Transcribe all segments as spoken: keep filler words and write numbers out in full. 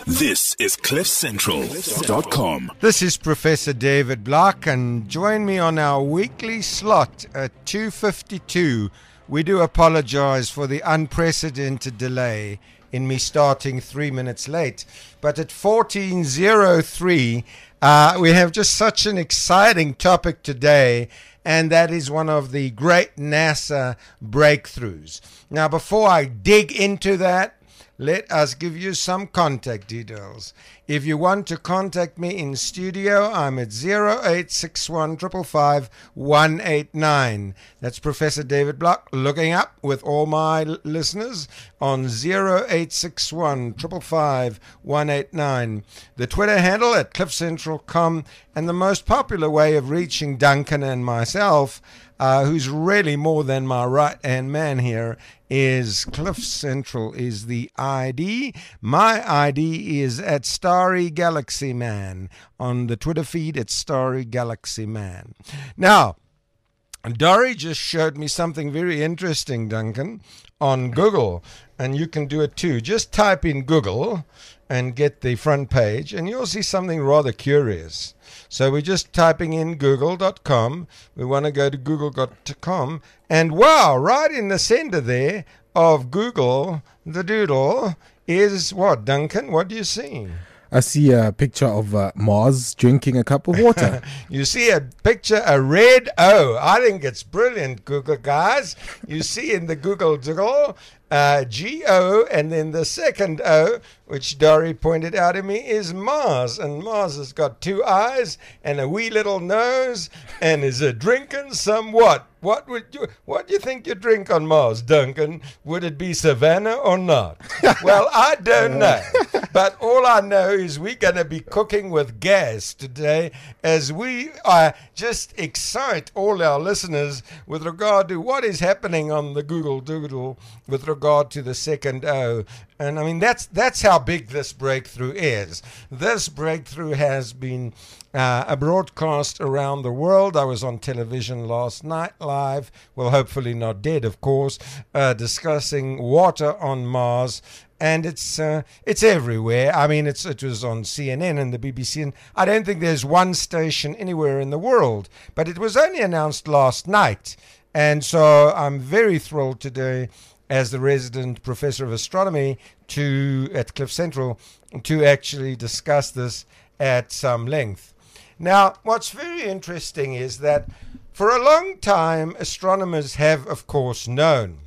This is cliff central dot com. This is Professor David Block, and join me on our weekly slot at two fifty-two. We do apologize for the unprecedented delay in me starting three minutes late. But at fourteen oh three, uh, we have just such an exciting topic today, and that is one of the great NASA breakthroughs. Now, before I dig into that, let us give you some contact details. If you want to contact me in studio, I'm at zero eight six one, five five five, one eight nine. That's Professor David Block looking up with all my l- listeners on zero eight six one, five five five, one eight nine. The Twitter handle at cliff central dot com, and the most popular way of reaching Duncan and myself, uh, who's really more than my right-hand man here, is Cliff Central is the I D. My I D is at Starry Galaxy Man. On the Twitter feed, it's Starry Galaxy Man. Now, Dory just showed me something very interesting, Duncan, on Google, and you can do it too. Just type in Google and get the front page, and you'll see something rather curious. So we're just typing in google dot com. We want to go to google dot com, and wow, right in the center there of Google, the doodle, is what, Duncan? What do you see? I see a picture of uh, Mars drinking a cup of water. You see a picture, a red O. I think it's brilliant, Google guys. You see in the Google Doodle, uh, G O, and then the second O, which Dory pointed out to me, is Mars. And Mars has got two eyes and a wee little nose and is a drinking somewhat. What would you, what do you think you drink on Mars, Duncan? Would it be Savannah or not? Well, I don't know. But all I know is we're going to be cooking with gas today as we uh, just excite all our listeners with regard to what is happening on the Google Doodle with regard to the second O. And I mean, that's that's how big this breakthrough is. This breakthrough has been uh, a broadcast around the world. I was on television last night live, well, hopefully not dead, of course, uh, discussing water on Mars. And it's uh, it's everywhere. I mean, it's it was on C N N and the B B C. And I don't think there's one station anywhere in the world. But it was only announced last night. And so I'm very thrilled today, as the resident professor of astronomy to at Cliff Central, to actually discuss this at some length. Now, what's very interesting is that for a long time, astronomers have, of course, known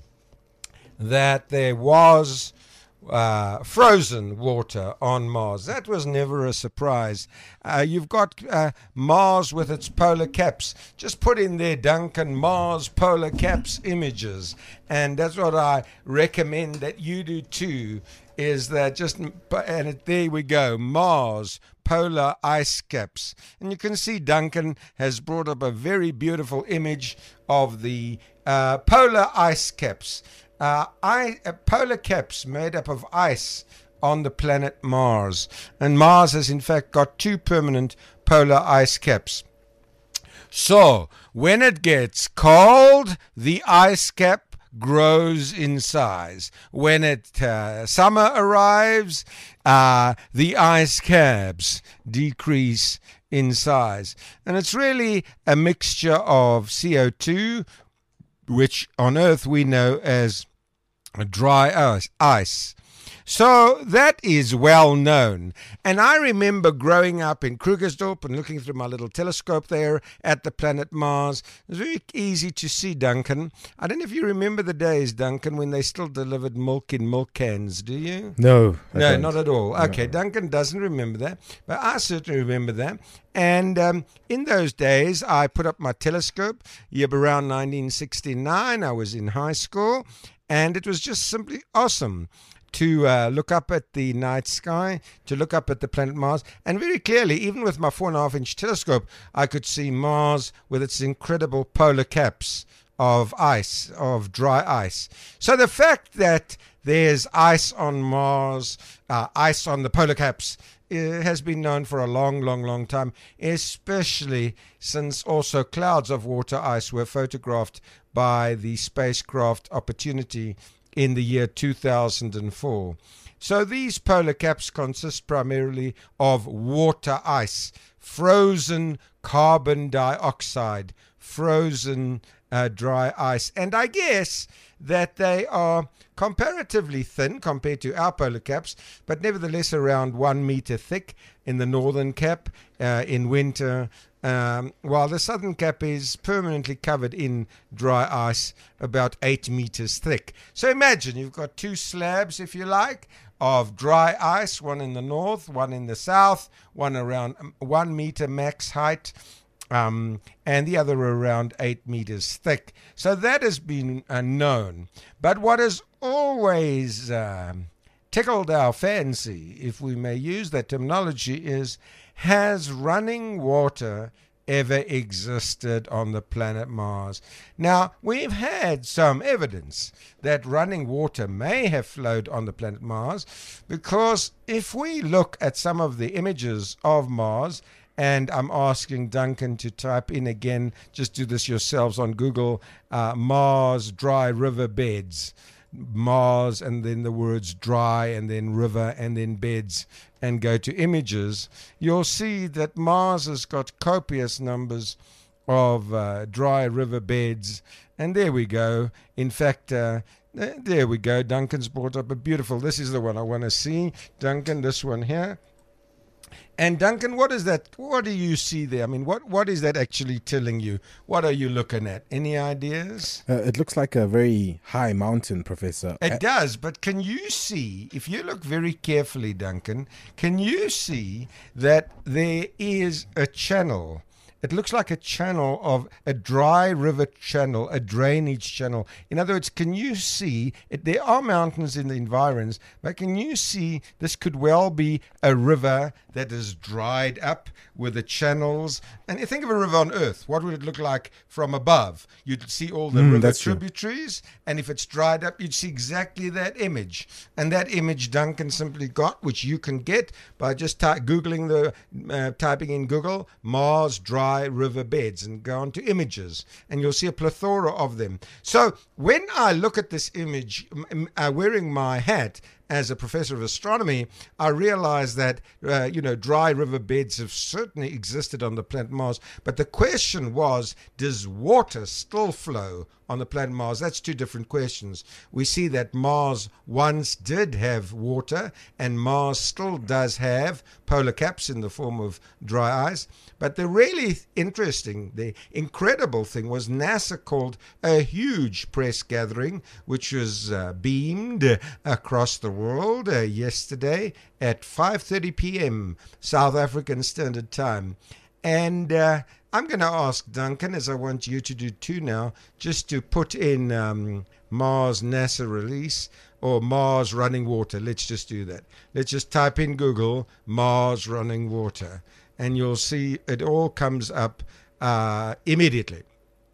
that there was uh, frozen water on Mars. That was never a surprise. Uh, you've got uh, Mars with its polar caps. Just put in there, Duncan, Mars polar caps images. And that's what I recommend that you do too, is that just, and it, there we go, Mars polar ice caps. And you can see Duncan has brought up a very beautiful image of the uh, polar ice caps. Uh, I, uh, polar caps made up of ice on the planet Mars. And Mars has in fact got two permanent polar ice caps. So when it gets cold, the ice cap grows in size. When it uh, summer arrives, uh, the ice caps decrease in size. And it's really a mixture of C O two, which on Earth we know as dry ice. So that is well known. And I remember growing up in Krugersdorp and looking through my little telescope there at the planet Mars. It was very easy to see, Duncan. I don't know if you remember the days, Duncan, when they still delivered milk in milk cans, do you? No. I No, don't. not at all. Okay, No. Duncan doesn't remember that, but I certainly remember that. And um, in those days, I put up my telescope, year around nineteen sixty-nine. I was in high school, and it was just simply awesome to uh, look up at the night sky, to look up at the planet Mars. And very clearly, even with my four and a half inch telescope, I could see Mars with its incredible polar caps of ice, of dry ice. So the fact that there's ice on Mars, uh, ice on the polar caps, uh, has been known for a long, long, long time, especially since also clouds of water ice were photographed by the spacecraft Opportunity in the year two thousand four. So these polar caps consist primarily of water ice, frozen carbon dioxide, frozen uh, dry ice. And I guess that they are comparatively thin compared to our polar caps, but nevertheless around one meter thick in the northern cap uh, in winter, um, while the southern cap is permanently covered in dry ice about eight meters thick. So imagine you've got two slabs, if you like, of dry ice, one in the north, one in the south, one around one meter max height, Um, and the other around eight meters thick. So that has been uh, known. But what has always um, tickled our fancy, if we may use that terminology, is, has running water ever existed on the planet Mars? Now, we've had some evidence that running water may have flowed on the planet Mars, because if we look at some of the images of Mars, and I'm asking Duncan to type in again, just do this yourselves on Google, uh, Mars dry river beds, Mars, and then the words dry, and then river, and then beds, and go to images, you'll see that Mars has got copious numbers of uh, dry river beds. And there we go. In fact, uh, there we go. Duncan's brought up a beautiful, this is the one I want to see. Duncan, this one here. And Duncan, what is that? What do you see there? I mean, what, what is that actually telling you? What are you looking at? Any ideas? Uh, it looks like a very high mountain, Professor. It Uh, does, but can you see, if you look very carefully, Duncan, can you see that there is a channel? It looks like a channel of a dry river channel, a drainage channel. In other words, can you see, it, there are mountains in the environs, but can you see this could well be a river that is dried up with the channels? And you think of a river on Earth, what would it look like from above? You'd see all the Mm, river that's true. tributaries, and if it's dried up, you'd see exactly that image. And that image Duncan simply got, which you can get by just ty- Googling the, uh, typing in Google, Mars dry river beds, and go on to images, and you'll see a plethora of them. So when I look at this image, m- uh, wearing my hat as a professor of astronomy, I realize that, uh, you know, dry river beds have certainly existed on the planet Mars. But the question was, does water still flow on the planet Mars? That's two different questions. We see that Mars once did have water, and Mars still does have polar caps in the form of dry ice. But the really interesting, the incredible thing was NASA called a huge press gathering, which was uh, beamed across the world uh, yesterday at five thirty p.m. South African Standard Time. And uh, I'm going to ask Duncan, as I want you to do too now, just to put in um, Mars NASA release or Mars running water. Let's just do that. Let's just type in Google Mars running water, and you'll see it all comes up uh, immediately.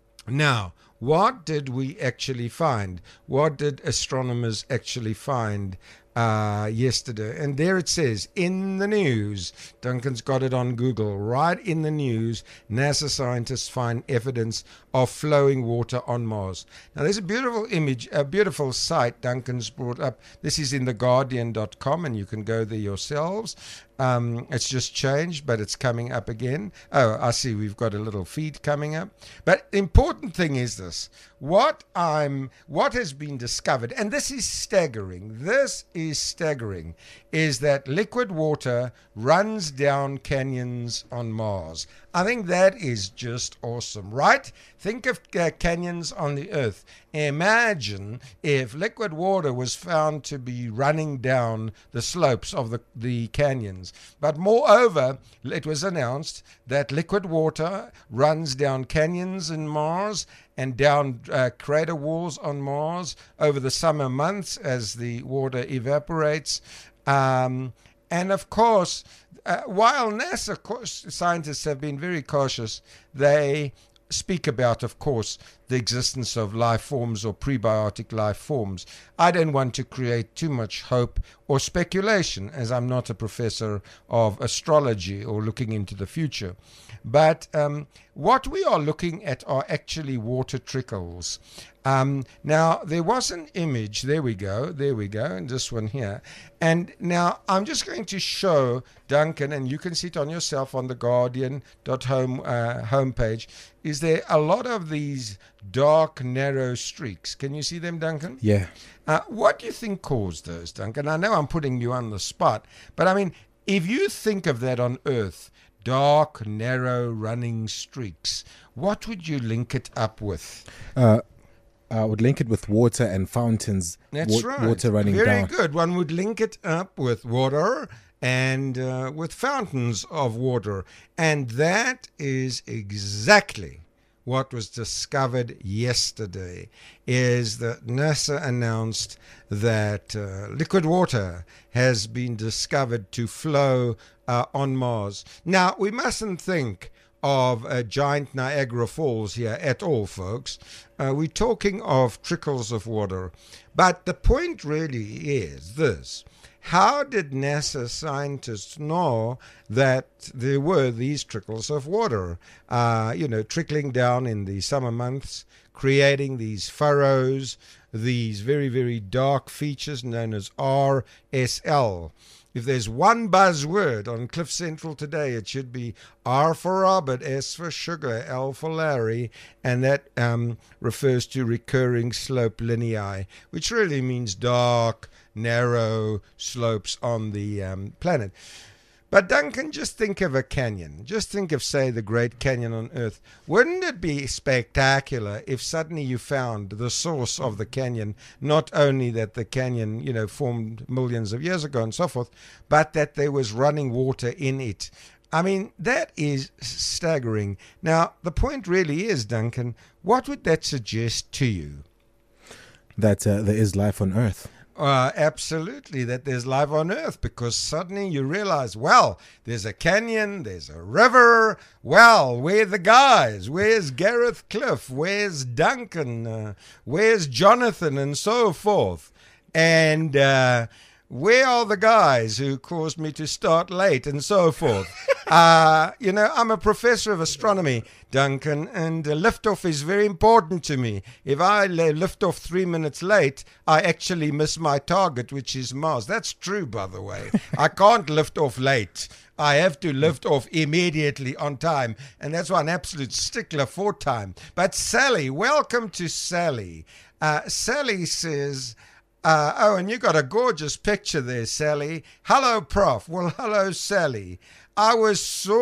Now, what did we actually find? What did astronomers actually find uh, yesterday? And there it says, in the news, Duncan's got it on Google, right in the news, NASA scientists find evidence of flowing water on Mars. Now, there's a beautiful image, a beautiful site Duncan's brought up. This is in the guardian dot com, and you can go there yourselves. Um, it's just changed, but it's coming up again. Oh, I see we've got a little feed coming up. But the important thing is this. What I'm, what has been discovered, and this is staggering, this is staggering, is that liquid water runs down canyons on Mars. I think that is just awesome, right? Think of uh, canyons on the Earth. Imagine if liquid water was found to be running down the slopes of the, the canyons. But moreover, it was announced that liquid water runs down canyons in Mars and down uh, crater walls on Mars over the summer months as the water evaporates. Um, and of course, uh, while NASA co- scientists have been very cautious, they speak about, of course, the existence of life forms or prebiotic life forms. I don't want to create too much hope or speculation, as I'm not a professor of astrology or looking into the future. But um, what we are looking at are actually water trickles. Um, now, there was an image. There we go. There we go. And this one here. And now I'm just going to show Duncan, and you can see it on yourself on the Guardian dot home uh, homepage. Is there a lot of these dark, narrow streaks? Can you see them, Duncan? Yeah. Uh, what do you think caused those, Duncan? I know I'm putting you on the spot, but I mean, if you think of that on Earth, dark, narrow, running streaks, what would you link it up with? Uh, I would link it with water and fountains. That's wa- right. Water running Very down. good. One would link it up with water and uh, with fountains of water. And that is exactly what was discovered yesterday, is that NASA announced that uh, liquid water has been discovered to flow uh, on Mars. Now, we mustn't think of a giant Niagara Falls here at all, folks. Uh, we're talking of trickles of water. But the point really is this. How did NASA scientists know that there were these trickles of water, uh, you know, trickling down in the summer months, creating these furrows, these very, very dark features known as R S L? If there's one buzzword on Cliff Central today, it should be R for Robert, S for sugar, L for Larry, and that um, refers to recurring slope lineae, which really means dark, narrow slopes on the um, planet. But Duncan, just think of a canyon. Just think of, say, the Great Canyon on Earth. Wouldn't it be spectacular if suddenly you found the source of the canyon, not only that the canyon, you know, formed millions of years ago and so forth, but that there was running water in it? I mean, that is staggering. Now, the point really is, Duncan, what would that suggest to you? That uh, there is life on Earth. Uh, absolutely, that there's life on Earth, because suddenly you realize, well, there's a canyon, there's a river. Well, where are the guys? Where's Gareth Cliff? Where's Duncan? Uh, where's Jonathan? And so forth. And uh, where are the guys who caused me to start late? And so forth. uh, you know, I'm a professor of astronomy, Duncan, and uh, liftoff is very important to me. If I lift off three minutes late, I actually miss my target, which is Mars. That's true, by the way. I can't lift off late. I have to lift off immediately on time, and that's why I'm an absolute stickler for time. But Sally, welcome to Sally. Uh, Sally says... Uh, oh, and you got a gorgeous picture there, Sally. Hello, Prof. Well, hello, Sally. I was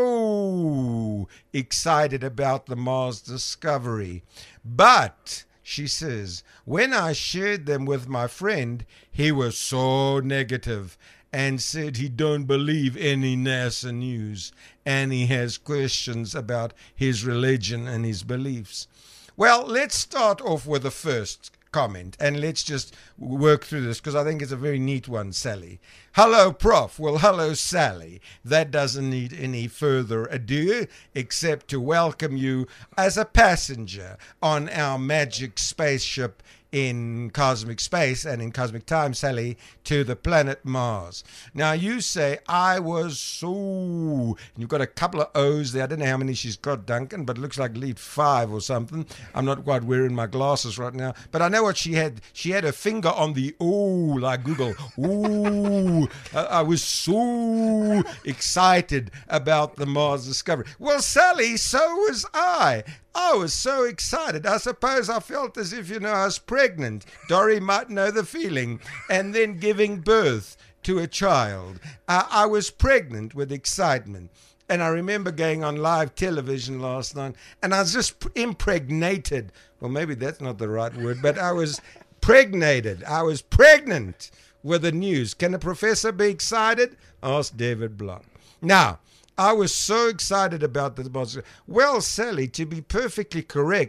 so excited about the Mars discovery. But, she says, when I shared them with my friend, he was so negative and said he don't believe any NASA news and he has questions about his religion and his beliefs. Well, let's start off with the first comment, and let's just work through this, because I think it's a very neat one, Sally. Hello, Prof. Well, hello, Sally. That doesn't need any further ado, except to welcome you as a passenger on our magic spaceship in cosmic space and in cosmic time, Sally, to the planet Mars. Now, you say, I was so... And you've got a couple of O's there. I don't know how many she's got, Duncan, but it looks like lead five or something. I'm not quite wearing my glasses right now, but I know what she had. She had her finger on the O, like Google. Ooh, I, I was so excited about the Mars discovery. Well, Sally, so was I. I was so excited. I suppose I felt as if, you know, I was pregnant. Dory might know the feeling. And then giving birth to a child. Uh, I was pregnant with excitement. And I remember going on live television last night, and I was just impregnated. Well, maybe that's not the right word, but I was pregnated. I was pregnant with the news. Can a professor be excited? Asked David Blunt. Now, I was so excited about the Mars. Well, Sally, to be perfectly correct,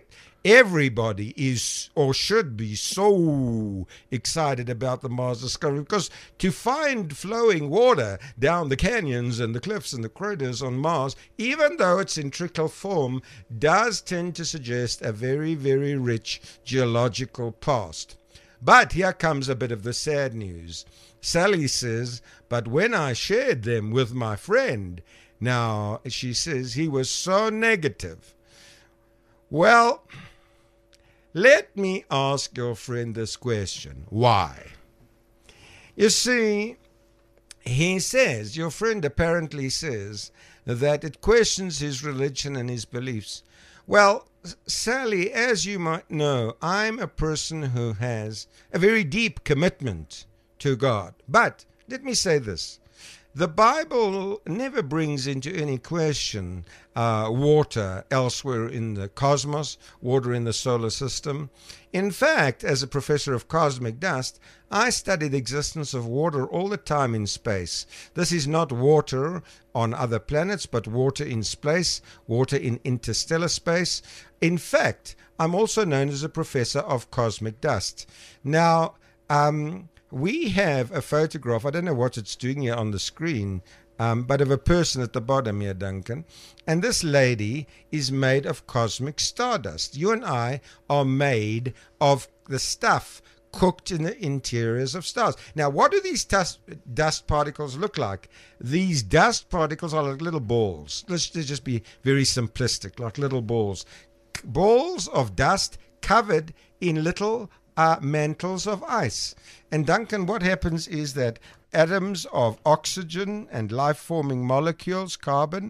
everybody is or should be so excited about the Mars discovery, because to find flowing water down the canyons and the cliffs and the craters on Mars, even though it's in trickle form, does tend to suggest a very, very rich geological past. But here comes a bit of the sad news. Sally says, but when I shared them with my friend, now she says he was so negative. Well, let me ask your friend this question. Why? You see, he says, your friend apparently says that it questions his religion and his beliefs. Well, Sally, as you might know, I'm a person who has a very deep commitment to God. But let me say this. The Bible never brings into any question uh, water elsewhere in the cosmos, water in the solar system. In fact, as a professor of cosmic dust, I study the existence of water all the time in space. This is not water on other planets, but water in space, water in interstellar space. In fact, I'm also known as a professor of cosmic dust. Now, um... we have a photograph, I don't know what it's doing here on the screen, um, but of a person at the bottom here, Duncan. And this lady is made of cosmic stardust. You and I are made of the stuff cooked in the interiors of stars. Now, what do these dust, dust particles look like? These dust particles are like little balls. Let's just be very simplistic, like little balls. Balls of dust covered in little Uh, mantles of ice. And Duncan, what happens is that atoms of oxygen and life-forming molecules, carbon,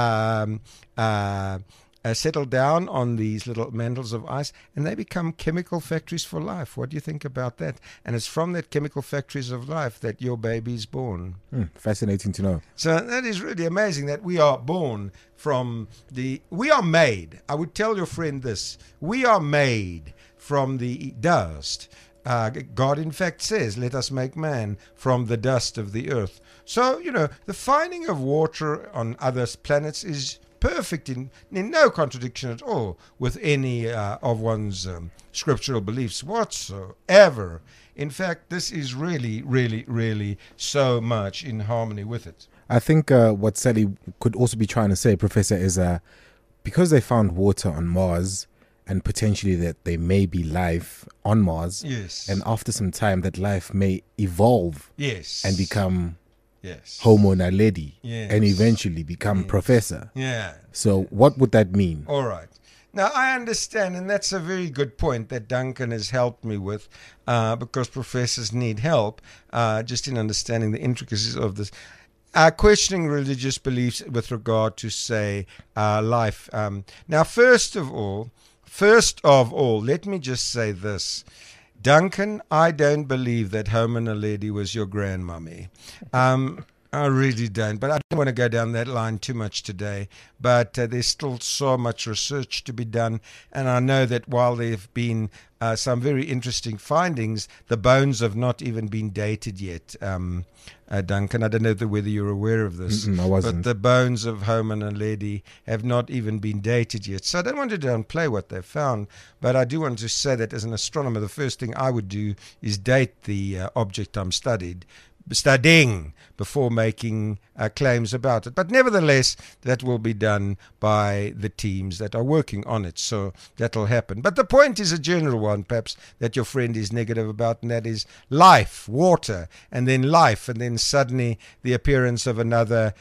um, uh, uh, settle down on these little mantles of ice, and they become chemical factories for life. What do you think about that? And it's from that chemical factories of life that your baby is born. Mm, fascinating to know. So that is really amazing that we are born from the... We are made. I would tell your friend this. We are made from the dust. Uh, God, in fact, says, let us make man from the dust of the earth. So, you know, the finding of water on other planets is perfect, in, in no contradiction at all with any uh, of one's um, scriptural beliefs whatsoever. In fact, this is really, really, really so much in harmony with it. I think uh, what Sally could also be trying to say, Professor, is uh, because they found water on Mars, and potentially that there may be life on Mars. Yes. And after some time, that life may evolve. Yes. And become yes. Homo naledi. Yes. And eventually become yes. professor. Yeah. So what would that mean? All right. Now, I understand, and that's a very good point that Duncan has helped me with, uh, because professors need help uh, just in understanding the intricacies of this. Uh, questioning religious beliefs with regard to, say, uh, life. Um, now, first of all, First of all, let me just say this. Duncan, I don't believe that Homo naledi was your grandmummy. Um, I really don't. But I don't want to go down that line too much today. But uh, there's still so much research to be done. And I know that while there have been uh, some very interesting findings, the bones have not even been dated yet. Um, uh, Duncan, I don't know whether you're aware of this. Mm-mm, I wasn't. But the bones of Homo naledi have not even been dated yet. So I don't want to downplay what they've found. But I do want to say that as an astronomer, the first thing I would do is date the uh, object I'm studied. studying before making uh, claims about it. But nevertheless, that will be done by the teams that are working on it. So that'll happen. But the point is a general one, perhaps, that your friend is negative about, and that is life, water, and then life, and then suddenly the appearance of another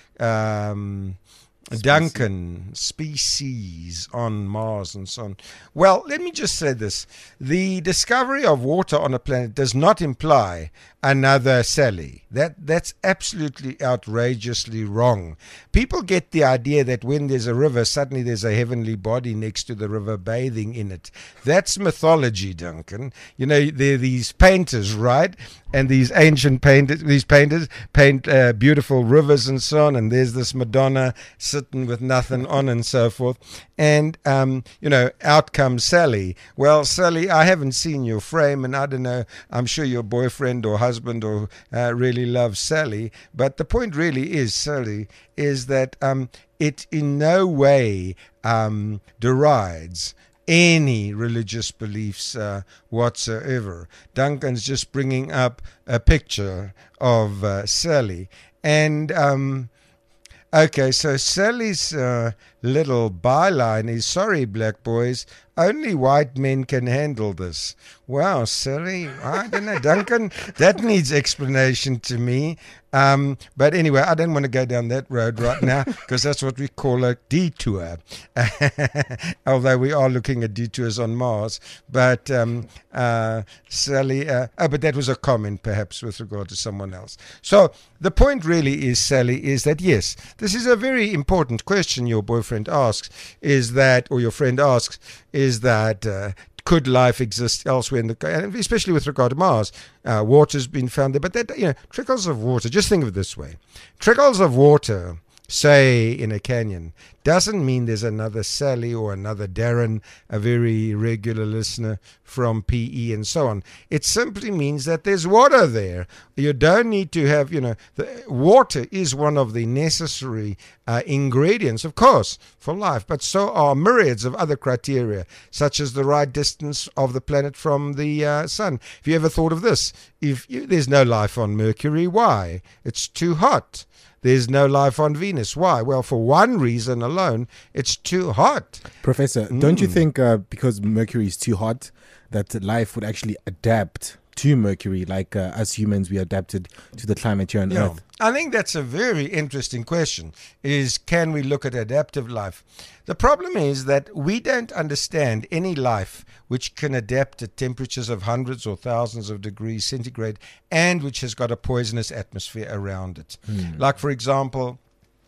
um, Species. Duncan species on Mars and so on. Well, let me just say this. The discovery of water on a planet does not imply another Sally. That that's absolutely outrageously wrong. People get the idea that when there's a river, suddenly there's a heavenly body next to the river bathing in it. That's mythology, Duncan. You know, there are these painters, right? And these ancient painters, these painters paint uh, beautiful rivers and so on. And there's this Madonna sitting with nothing on and so forth. And, um, you know, out comes Sally. Well, Sally, I haven't seen your frame, and I don't know, I'm sure your boyfriend or husband or uh, really loves Sally. But the point really is, Sally, is that um, it in no way um, derides any religious beliefs uh, whatsoever. Duncan's just bringing up a picture of uh, Sally. And, um, okay, so Sally's uh, little byline is, sorry, black boys, only white men can handle this. Wow, Sally, I don't know, Duncan, that needs explanation to me. Um, but anyway, I don't want to go down that road right now because that's what we call a detour. Although we are looking at detours on Mars. But um, uh, Sally, uh, oh, but that was a comment perhaps with regard to someone else. So the point really is, Sally, is that yes, this is a very important question your boyfriend asks, is that, or your friend asks, is that uh, could life exist elsewhere in the, and especially with regard to Mars? Uh, water's been found there, but that, you know, trickles of water. Just think of it this way: trickles of water, say in a canyon, doesn't mean there's another Sally or another Darren, a very regular listener from P E and so on. It simply means that there's water there. You don't need to have, you know, the water is one of the necessary uh, ingredients, of course, for life, but so are myriads of other criteria, such as the right distance of the planet from the uh, sun. Have you ever thought of this? If you, there's no life on Mercury, why? It's too hot. There's no life on Venus. Why? Well, for one reason alone, it's too hot. Professor, mm. don't you think uh, because Mercury is too hot, that life would actually adapt to Mercury, like uh, us humans, we adapted to the climate here on yeah. Earth? I think that's a very interesting question, is can we look at adaptive life? The problem is that we don't understand any life which can adapt at temperatures of hundreds or thousands of degrees centigrade and which has got a poisonous atmosphere around it. Mm. Like, for example,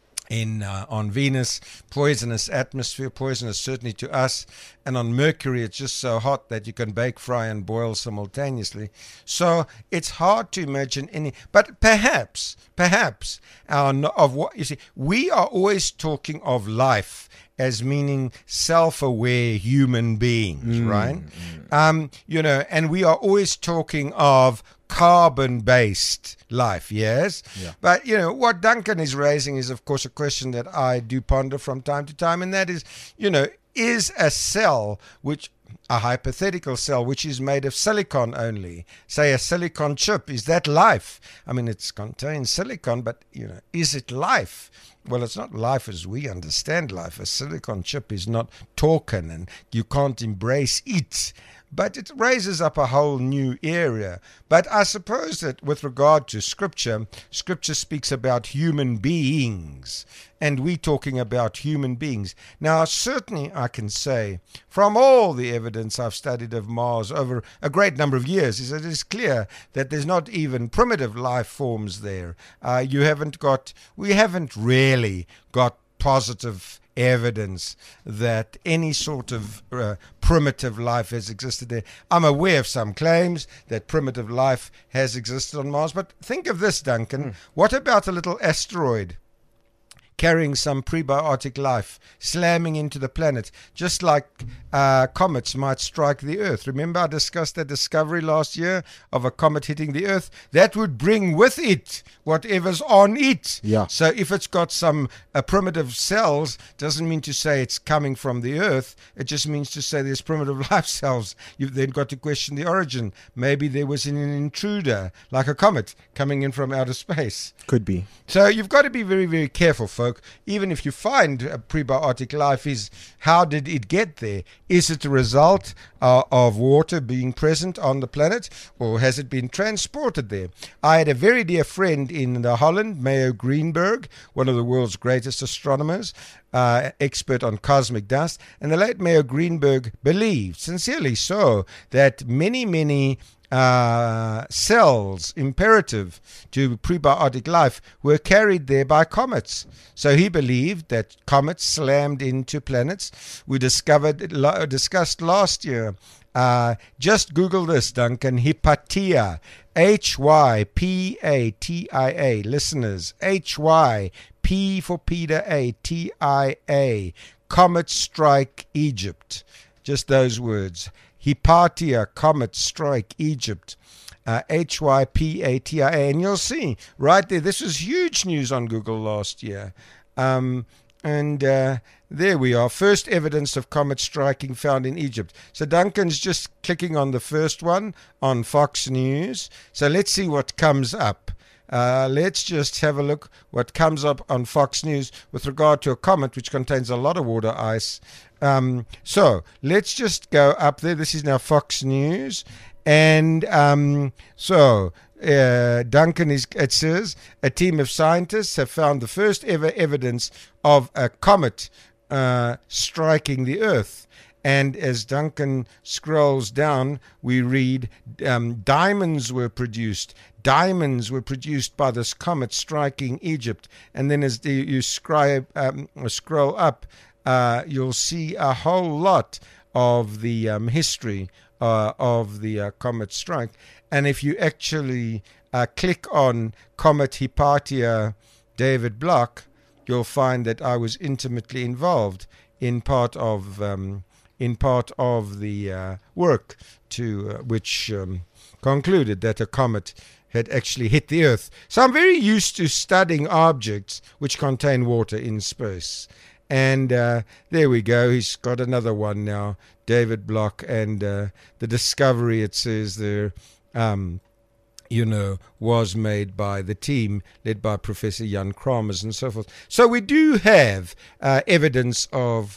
in uh, on Venus, poisonous atmosphere, poisonous certainly to us, and on Mercury it's just so hot that you can bake, fry and boil simultaneously. So it's hard to imagine any, but perhaps, perhaps, our, of what, you see, we are always talking of life as meaning self-aware human beings, mm, right? Mm. Um, you know, and we are always talking of carbon-based life, yes? Yeah. But, you know, what Duncan is raising is, of course, a question that I do ponder from time to time, and that is, you know, is a cell which... a hypothetical cell which is made of silicon only, say a silicon chip, is that life? I mean, it contains silicon, but, you know, is it life? Well, it's not life as we understand life. A silicon chip is not talking and you can't embrace it. But it raises up a whole new area. But I suppose that with regard to Scripture, Scripture speaks about human beings, and we're talking about human beings. Now, certainly I can say, from all the evidence I've studied of Mars over a great number of years, is that it is clear that there's not even primitive life forms there. Uh, you haven't got, we haven't really got positive evidence that any sort of uh, primitive life has existed there. I'm aware of some claims that primitive life has existed on Mars, but think of this, Duncan. Mm. What about a little asteroid carrying some prebiotic life, slamming into the planet, just like uh, comets might strike the Earth? Remember I discussed that discovery last year of a comet hitting the Earth? That would bring with it whatever's on it. Yeah. So if it's got some uh, primitive cells, doesn't mean to say it's coming from the Earth. It just means to say there's primitive life cells. You've then got to question the origin. Maybe there was an intruder, like a comet, coming in from outer space. Could be. So you've got to be very, very careful, folks. Even if you find a prebiotic life, is how did it get there? Is it a result uh, of water being present on the planet, or has it been transported there? I had a very dear friend in the Holland, Mayo Greenberg, one of the world's greatest astronomers, uh, expert on cosmic dust, and the late Mayo Greenberg believed, sincerely so, that many, many Uh, cells imperative to prebiotic life were carried there by comets. So he believed that comets slammed into planets. We discovered, discussed last year. Uh, just Google this, Duncan. Hypatia, H Y P A T I A. Listeners, H Y P for Peter, A T I A. Comet strike Egypt. Just those words. Hypatia, comet strike Egypt, uh, H Y P A T I A. And you'll see right there, this was huge news on Google last year. Um, And uh, there we are. First evidence of comet striking found in Egypt. So Duncan's just clicking on the first one on Fox News. So let's see what comes up. Uh, let's just have a look what comes up on Fox News with regard to a comet which contains a lot of water ice. Um, so let's just go up there. This is now Fox News. And um, so uh, Duncan is, it says, a team of scientists have found the first ever evidence of a comet uh, striking the Earth. And as Duncan scrolls down, we read um, diamonds were produced. Diamonds were produced by this comet striking Egypt. And then as you scribe, um, scroll up, uh, you'll see a whole lot of the um, history uh, of the uh, comet strike. And if you actually uh, click on Comet Hypatia David Block, you'll find that I was intimately involved in part of um, in part of the uh, work to uh, which um, concluded that a comet had actually hit the Earth. So I'm very used to studying objects which contain water in space. And uh, there we go. He's got another one now, David Block, and uh, the discovery, it says there, um, you know, was made by the team led by Professor Jan Kramers and so forth. So we do have uh, evidence of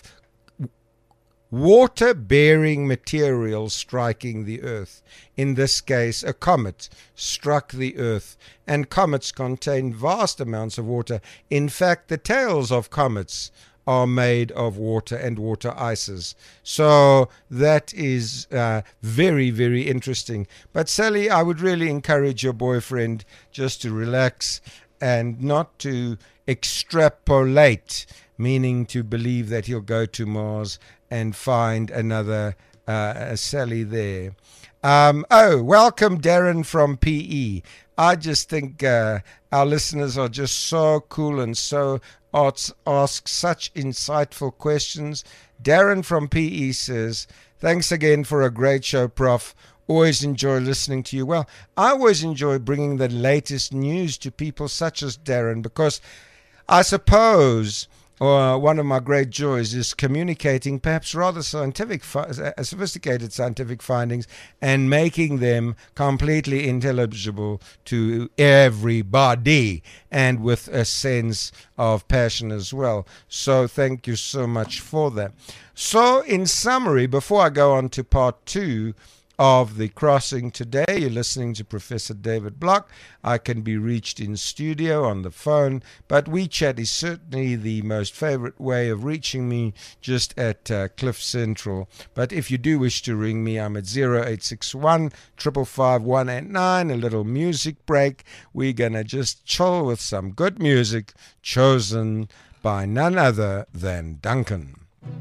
water-bearing material striking the Earth. In this case, a comet struck the Earth, and comets contain vast amounts of water. In fact, the tails of comets are made of water and water ices. So that is uh, very, very interesting. But Sally, I would really encourage your boyfriend just to relax and not to extrapolate, meaning to believe that he'll go to Mars and find another uh, Sally there. Um, oh, welcome Darren from P E. I just think uh, our listeners are just so cool and so ask, ask such insightful questions. Darren from P E says, thanks again for a great show, Prof. Always enjoy listening to you. Well, I always enjoy bringing the latest news to people such as Darren, because I suppose Uh, one of my great joys is communicating perhaps rather scientific, uh, sophisticated scientific findings and making them completely intelligible to everybody, and with a sense of passion as well. So thank you so much for that. So in summary, before I go on to part two of The Crossing today, you're listening to Professor David Block. I can be reached in studio on the phone, but WeChat is certainly the most favorite way of reaching me, just at uh, Cliff Central. But if you do wish to ring me, I'm at zero eight six one, five five five, one eight nine. A little music break. We're going to just chill with some good music chosen by none other than Duncan.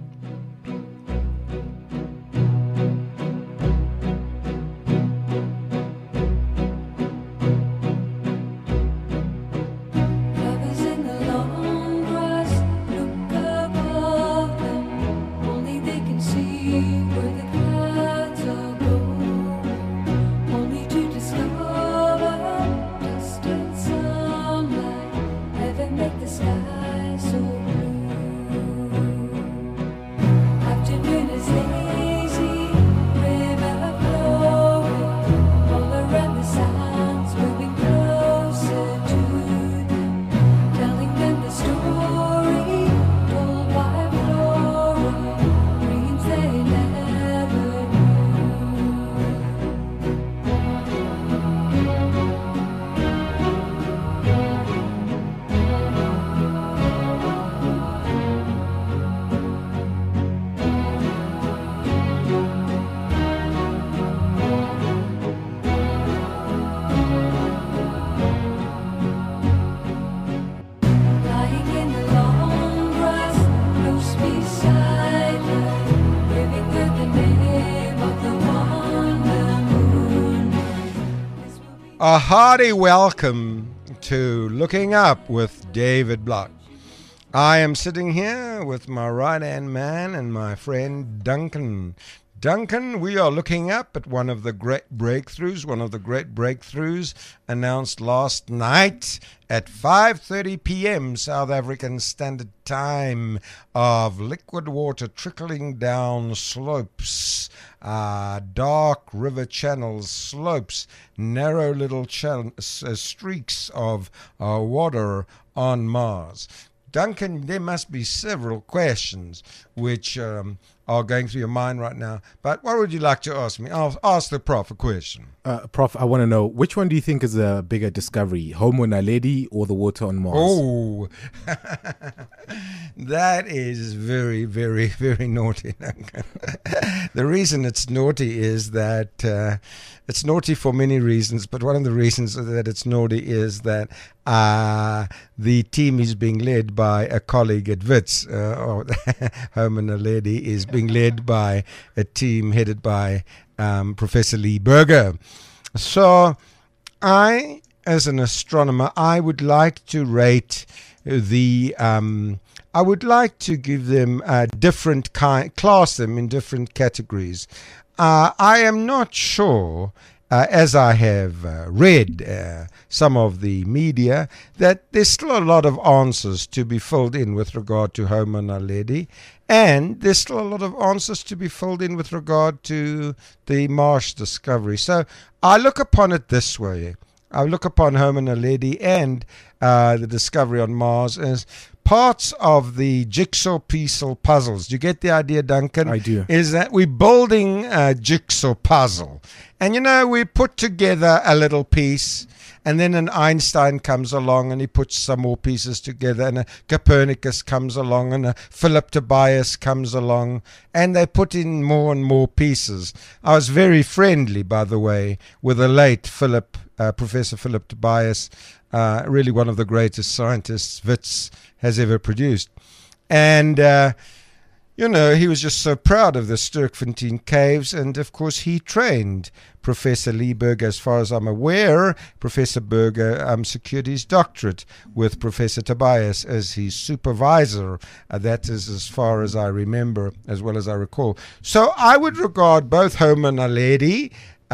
A hearty welcome to Looking Up with David Block. I am sitting here with my right-hand man and my friend Duncan. Duncan, we are looking up at one of the great breakthroughs, one of the great breakthroughs announced last night at five thirty p.m. South African Standard Time, of liquid water trickling down slopes, uh, dark river channels, slopes, narrow little chan- uh, streaks of uh, water on Mars. Duncan, there must be several questions which um, are going through your mind right now. But what would you like to ask me? I'll ask the Prof a question. Uh, Prof, I want to know, which one do you think is a bigger discovery, Homo naledi or the water on Mars? Oh, that is very, very, very naughty. The reason it's naughty is that uh, it's naughty for many reasons, but one of the reasons that it's naughty is that uh, the team is being led by a colleague at Wits, uh, or Homo naledi is being led by a team headed by um, Professor Lee Berger. So I, as an astronomer, I would like to rate the, um, I would like to give them a different kind, class them in different categories. Uh, I am not sure, uh, as I have uh, read uh, some of the media, that there's still a lot of answers to be filled in with regard to Homo naledi, and there's still a lot of answers to be filled in with regard to the Mars discovery. So I look upon it this way. I look upon Homo naledi and uh, the discovery on Mars as parts of the jigsaw pieceful puzzles. Do you get the idea, Duncan? I do. Is that we're building a jigsaw puzzle. And, you know, we put together a little piece, and then an Einstein comes along and he puts some more pieces together, and a Copernicus comes along, and a Philip Tobias comes along, and they put in more and more pieces. I was very friendly, by the way, with the late Philip, uh, Professor Philip Tobias, uh, really one of the greatest scientists Wits has ever produced. And, uh, you know, he was just so proud of the Sterkfontein Caves, and of course he trained Professor Lee Berger. As far as I'm aware, Professor Berger um, secured his doctorate with Professor Tobias as his supervisor. Uh, that is as far as I remember, as well as I recall. So I would regard both Homo naledi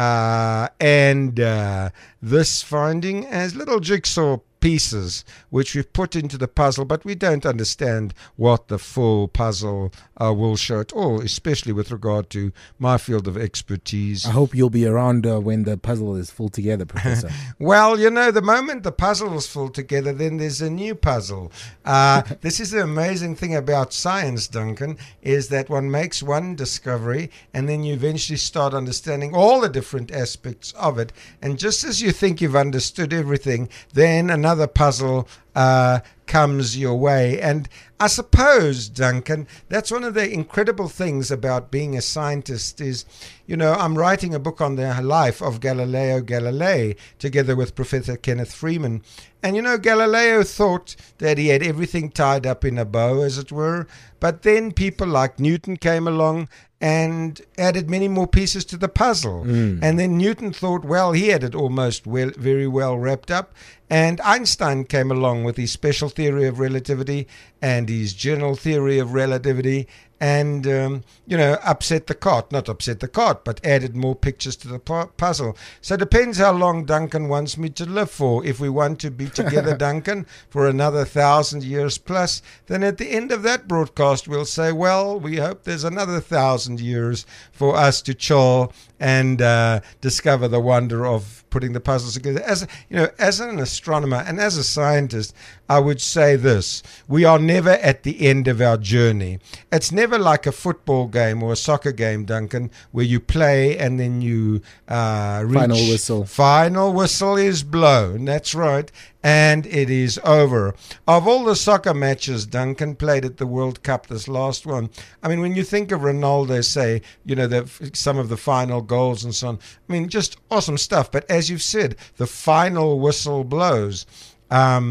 uh, and uh, this finding as little jigsaw pieces which we've put into the puzzle, but we don't understand what the full puzzle uh, will show at all, especially with regard to my field of expertise. I hope you'll be around uh, when the puzzle is full together, Professor. Well, you know, the moment the puzzle is full together, then there's a new puzzle. Uh, this is the amazing thing about science, Duncan, is that one makes one discovery and then you eventually start understanding all the different aspects of it. And just as you think you've understood everything, then another Another puzzle uh, comes your way. And I suppose, Duncan, that's one of the incredible things about being a scientist is, you know, I'm writing a book on the life of Galileo Galilei together with Professor Kenneth Freeman. And, you know, Galileo thought that he had everything tied up in a bow, as it were. But then people like Newton came along and added many more pieces to the puzzle. Mm. And then Newton thought, well, he had it almost well, very well wrapped up. And Einstein came along with his special theory of relativity and his general theory of relativity and, um, you know, upset the cart. Not upset the cart, but added more pictures to the pu- puzzle. So it depends how long Duncan wants me to live for. If we want to be together, Duncan, for another thousand years plus, then at the end of that broadcast, we'll say, well, we hope there's another thousand years for us to chill and uh, discover the wonder of putting the puzzles together. As you know, as an astronomer and as a scientist, I would say this: we are never at the end of our journey. It's never like a football game or a soccer game, Duncan, where you play and then you uh, reach. Final whistle. Final whistle is blown. That's right. And it is over. Of all the soccer matches Duncan played at the World Cup, this last one, I mean, when you think of Ronaldo, say, you know, the, some of the final goals and so on, I mean, just awesome stuff. But as you've said, the final whistle blows. Um,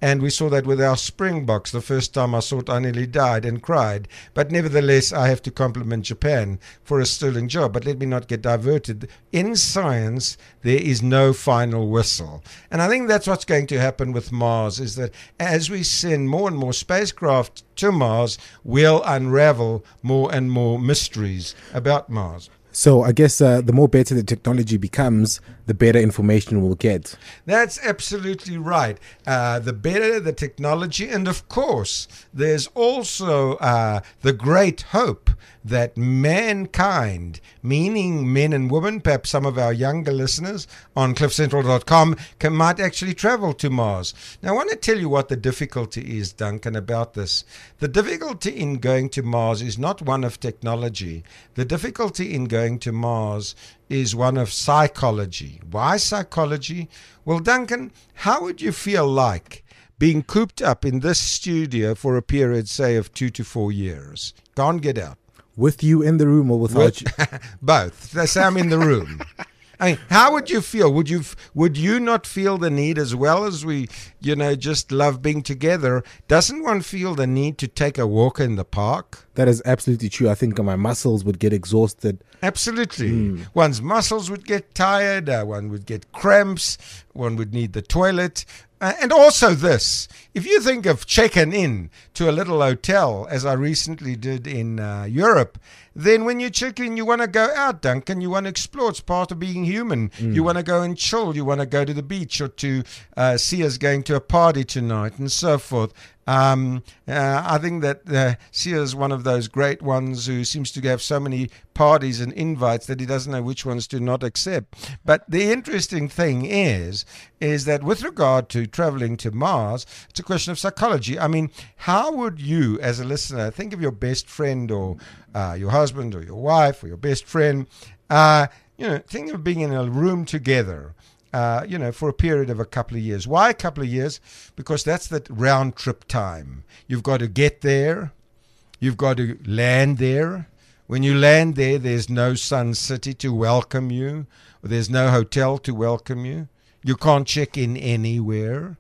And we saw that with our Springboks. The first time I saw it, I nearly died and cried. But nevertheless, I have to compliment Japan for a sterling job. But let me not get diverted. In science, there is no final whistle. And I think that's what's going to happen with Mars, is that as we send more and more spacecraft to Mars, we'll unravel more and more mysteries about Mars. So I guess uh, the more better the technology becomes, the better information we'll get. That's absolutely right. Uh, the better the technology, and of course, there's also uh, the great hope that mankind, meaning men and women, perhaps some of our younger listeners on cliff central dot com, can, might actually travel to Mars. Now, I want to tell you what the difficulty is, Duncan, about this. The difficulty in going to Mars is not one of technology. The difficulty in going to Mars is one of psychology. Why psychology? Well, Duncan, how would you feel like being cooped up in this studio for a period, say, of two to four years? Can't get out. With you in the room or without With, you? both. Let's say I'm in the room. I mean, how would you feel? Would you would you not feel the need, as well as we, you know, just love being together? Doesn't one feel the need to take a walk in the park? That is absolutely true. I think my muscles would get exhausted. Absolutely. Mm. One's muscles would get tired. Uh, one would get cramps. One would need the toilet. Uh, and also this, if you think of checking in to a little hotel, as I recently did in uh, Europe, then when you check in, you want to go out, Duncan. You want to explore. It's part of being human. Mm. You want to go and chill. You want to go to the beach or to uh, see us going to a party tonight and so forth. Um, uh, I think that uh, Sia is one of those great ones who seems to have so many parties and invites that he doesn't know which ones to not accept. But the interesting thing is, is that with regard to traveling to Mars, it's a question of psychology. I mean, how would you, as a listener, think of your best friend or uh, your husband or your wife or your best friend, uh, you know, think of being in a room together. Uh, you know, for a period of a couple of years. Why a couple of years? Because that's the round trip time. You've got to get there. You've got to land there. When you land there, there's no Sun City to welcome you. Or there's no hotel to welcome you. You can't check in anywhere.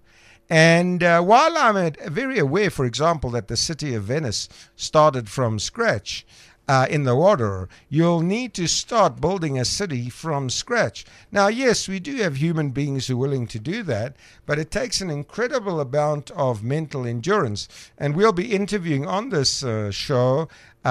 And uh, while I'm very aware, for example, that the city of Venice started from scratch, Uh, in the water, you'll need to start building a city from scratch. Now, yes, we do have human beings who are willing to do that, but it takes an incredible amount of mental endurance. And we'll be interviewing on this uh, show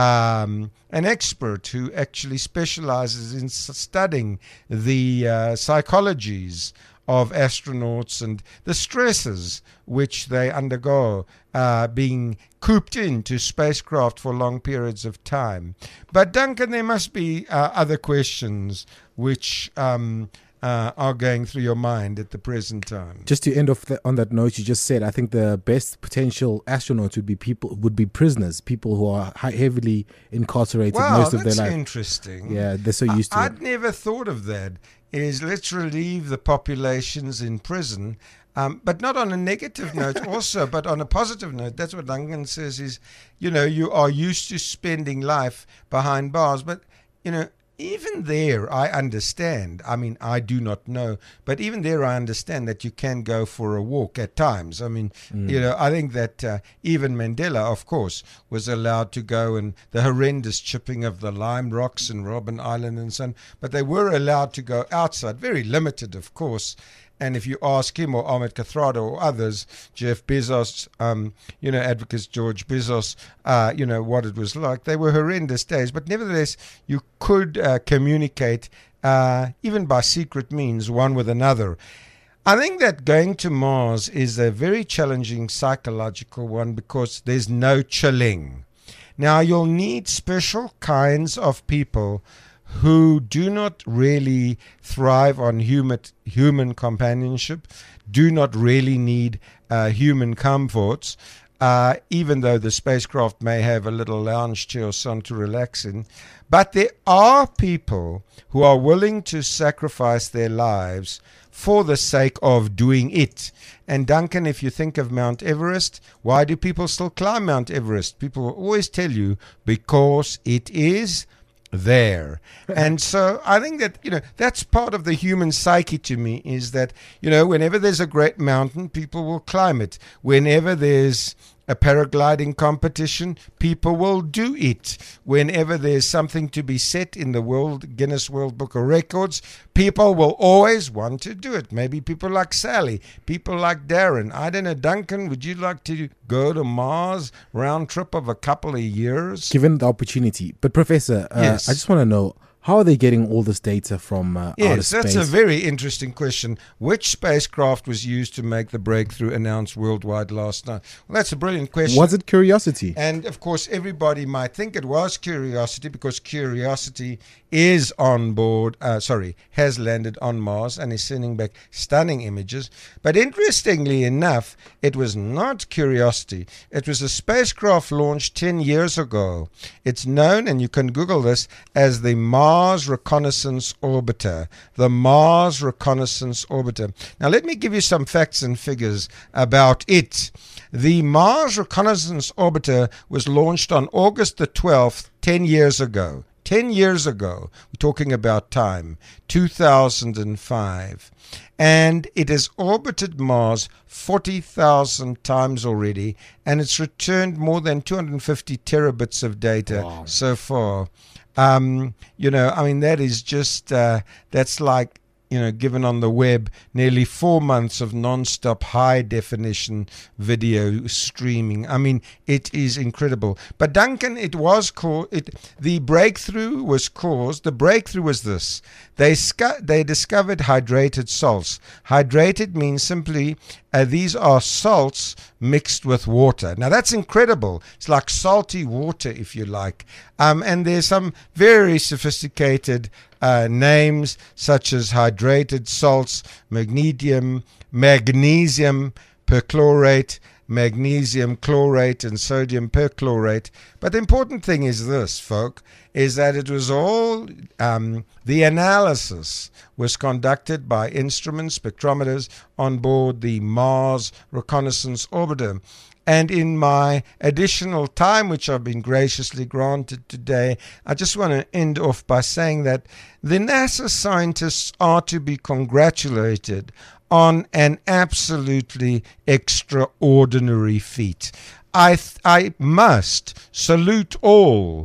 um, an expert who actually specializes in studying the uh, psychologies of astronauts and the stresses which they undergo uh, being cooped into spacecraft for long periods of time. But Duncan, there must be uh, other questions which um, uh, are going through your mind at the present time. Just to end off the, on that note you just said, I think the best potential astronauts would be people would be prisoners, people who are high, heavily incarcerated wow, most of their life. That's interesting. Yeah, they're so used I, to I'd it. never thought of that. Is let's relieve the populations in prison, um, but not on a negative note also, but on a positive note. That's what Duncan says is, you know, you are used to spending life behind bars, but, you know, even there, I understand. I mean, I do not know, but even there, I understand that you can go for a walk at times. I mean, mm. you know, I think that uh, even Mandela, of course, was allowed to go and the horrendous chipping of the lime rocks in Robben Island and so on, but they were allowed to go outside, very limited, of course. And if you ask him or Ahmed Kathrada or others, Jeff Bezos, um, you know, advocates George Bezos, uh, you know, what it was like, they were horrendous days. But nevertheless, you could uh, communicate, uh, even by secret means, one with another. I think that going to Mars is a very challenging psychological one because there's no chilling. Now, you'll need special kinds of people who do not really thrive on human human companionship, do not really need uh, human comforts, uh, even though the spacecraft may have a little lounge chair or something to relax in. But there are people who are willing to sacrifice their lives for the sake of doing it. And Duncan, if you think of Mount Everest, why do people still climb Mount Everest? People will always tell you because it is there. And so I think that, you know, that's part of the human psyche to me, is that, you know, whenever there's a great mountain, people will climb it. Whenever there's a paragliding competition, people will do it. Whenever there's something to be set in the World Guinness World Book of Records, people will always want to do it. Maybe people like Sally, people like Darren. I don't know, Duncan, would you like to go to Mars round trip of a couple of years? Given the opportunity. But Professor, uh, Yes. I just want to know, how are they getting all this data from uh, outer Yes, space? that's a very interesting question. Which spacecraft was used to make the breakthrough announced worldwide last night? Well, that's a brilliant question. Was it Curiosity? And of course, everybody might think it was Curiosity, because Curiosity is on board, uh, sorry, has landed on Mars and is sending back stunning images. But interestingly enough, it was not Curiosity. It was a spacecraft launched ten years ago. It's known, and you can Google this, as the Mars Reconnaissance Orbiter. The Mars Reconnaissance Orbiter. Now, let me give you some facts and figures about it. The Mars Reconnaissance Orbiter was launched on August the twelfth, ten years ago. ten years ago, we're talking about time, two thousand five. And it has orbited Mars forty thousand times already, and it's returned more than two hundred fifty terabits of data Wow. so far. Um, you know, I mean, that is just, uh, that's like, you know, given on the web, nearly four months of non-stop high-definition video streaming. I mean, it is incredible. But Duncan, it was caused, it, the breakthrough was caused, the breakthrough was this. They, scu- they discovered hydrated salts. Hydrated means simply uh, these are salts mixed with water. Now, that's incredible. It's like salty water, if you like. Um, and there's some very sophisticated Uh, names such as hydrated salts, magnesium, magnesium perchlorate, magnesium chlorate, and sodium perchlorate. But the important thing is this, folk, is that it was all, um, the analysis was conducted by instrument spectrometers on board the Mars Reconnaissance Orbiter. And in my additional time, which I've been graciously granted today, I just want to end off by saying that the NASA scientists are to be congratulated on an absolutely extraordinary feat. I, th- I must salute all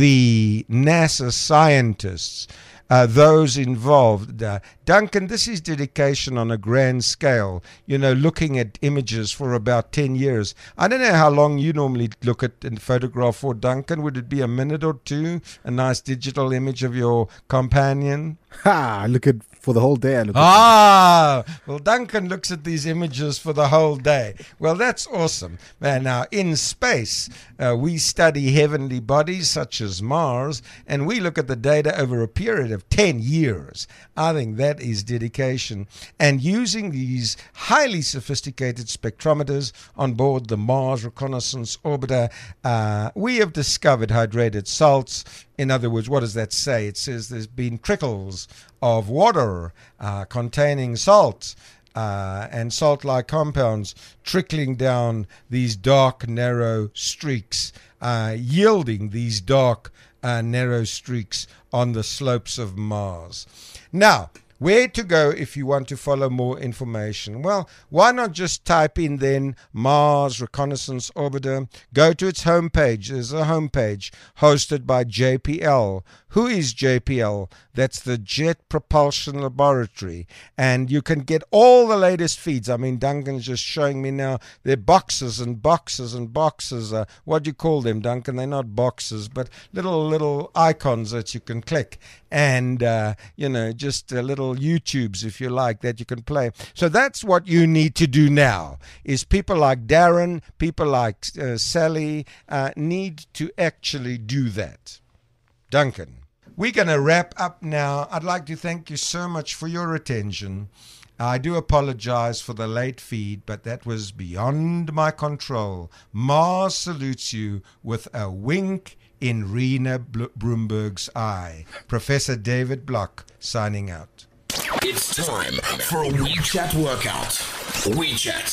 the NASA scientists, Uh, those involved. Uh, Duncan, this is dedication on a grand scale, you know, looking at images for about ten years. I don't know how long you normally look at and photograph for, Duncan. Would it be a minute or two? A nice digital image of your companion? Ha! I look at for the whole day. I look at Ah, well, Duncan looks at these images for the whole day. Well, that's awesome. Man, now, in space, uh, we study heavenly bodies such as Mars, and we look at the data over a period of ten years. I think that is dedication. And using these highly sophisticated spectrometers on board the Mars Reconnaissance Orbiter, uh, we have discovered hydrated salts. In other words, what does that say? It says there's been trickles of water uh, containing salt uh, and salt-like compounds trickling down these dark, narrow streaks, uh, yielding these dark, uh, narrow streaks on the slopes of Mars. Now, where to go if you want to follow more information? Well, why not just type in then Mars Reconnaissance Orbiter? Go to its homepage. There's a homepage hosted by J P L. Who is J P L? That's the Jet Propulsion Laboratory. And you can get all the latest feeds. I mean, Duncan's just showing me now. They're boxes and boxes and boxes. Uh, what do you call them, Duncan? They're not boxes, but little, little icons that you can click. And, uh, you know, just uh, little YouTubes, if you like, that you can play. So that's what you need to do now, is people like Darren, people like uh, Sally uh, need to actually do that. Duncan, we're going to wrap up now. I'd like to thank you so much for your attention. I do apologize for the late feed, but that was beyond my control. Mars salutes you with a wink in Rena Broomberg's eye. Professor David Block signing out. It's time for a WeChat workout. WeChat.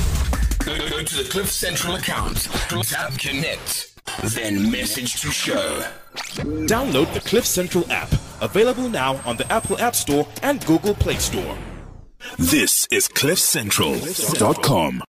Go, go to the Cliff Central account, tap connect, then message to show. Download the Cliff Central app, available now on the Apple App Store and Google Play Store. This is cliff central dot com.